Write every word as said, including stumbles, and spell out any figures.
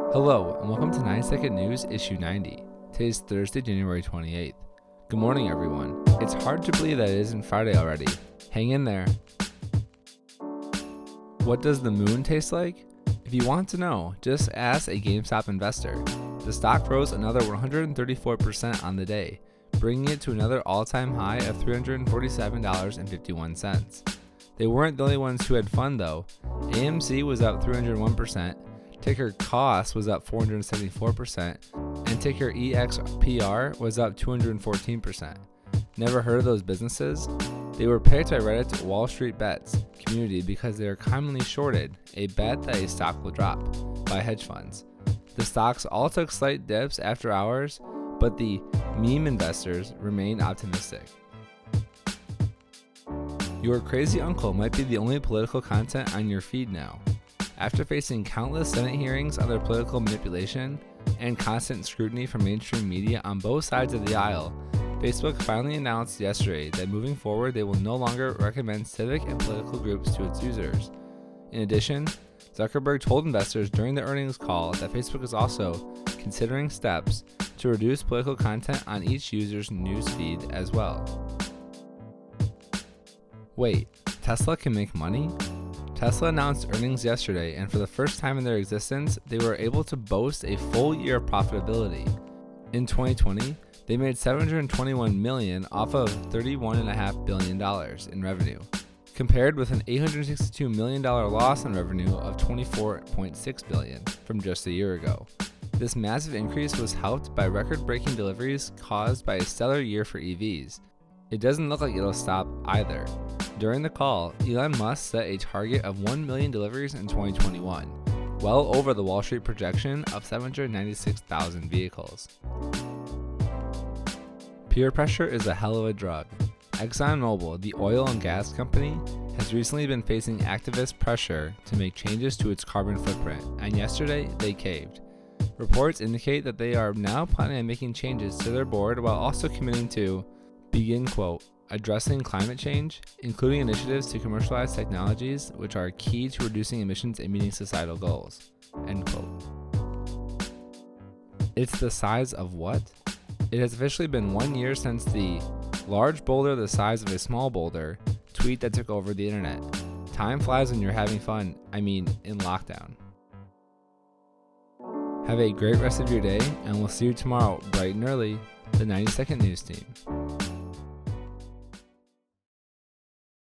Hello, and welcome to ninety second News Issue ninety. Today is Thursday, January twenty-eighth. Good morning, everyone. It's hard to believe that it isn't Friday already. Hang in there. What does the moon taste like? If you want to know, just ask a GameStop investor. The stock rose another one hundred thirty-four percent on the day, bringing it to another all-time high of three hundred forty-seven dollars and fifty-one cents. They weren't the only ones who had fun, though. A M C was up three hundred one percent, ticker C O S was up four hundred seventy-four percent, and ticker E X P R was up two hundred fourteen percent. Never heard of those businesses? They were picked by Reddit's Wall Street Bets community because they are commonly shorted, a bet that a stock will drop, by hedge funds. The stocks all took slight dips after hours, but the meme investors remained optimistic. Your crazy uncle might be the only political content on your feed now. After facing countless Senate hearings on their political manipulation and constant scrutiny from mainstream media on both sides of the aisle, Facebook finally announced yesterday that moving forward they will no longer recommend civic and political groups to its users. In addition, Zuckerberg told investors during the earnings call that Facebook is also considering steps to reduce political content on each user's news feed as well. Wait, Tesla can make money? Tesla announced earnings yesterday, and for the first time in their existence, they were able to boast a full year of profitability. In twenty twenty, they made seven hundred twenty-one million dollars off of thirty-one point five billion dollars in revenue, compared with an eight hundred sixty-two million dollars loss in revenue of twenty-four point six billion dollars from just a year ago. This massive increase was helped by record-breaking deliveries caused by a stellar year for E Vs. It doesn't look like it'll stop either. During the call, Elon Musk set a target of one million deliveries in twenty twenty-one, well over the Wall Street projection of seven hundred ninety-six thousand vehicles. Peer pressure is a hell of a drug. ExxonMobil, the oil and gas company, has recently been facing activist pressure to make changes to its carbon footprint, and yesterday they caved. Reports indicate that they are now planning on making changes to their board while also committing to begin, quote, addressing climate change, including initiatives to commercialize technologies which are key to reducing emissions and meeting societal goals, end quote. It's the size of what? It has officially been one year since the large boulder the size of a small boulder tweet that took over the internet. Time flies when you're having fun, I mean, in lockdown. Have a great rest of your day, and we'll see you tomorrow bright and early, the ninety second News Team.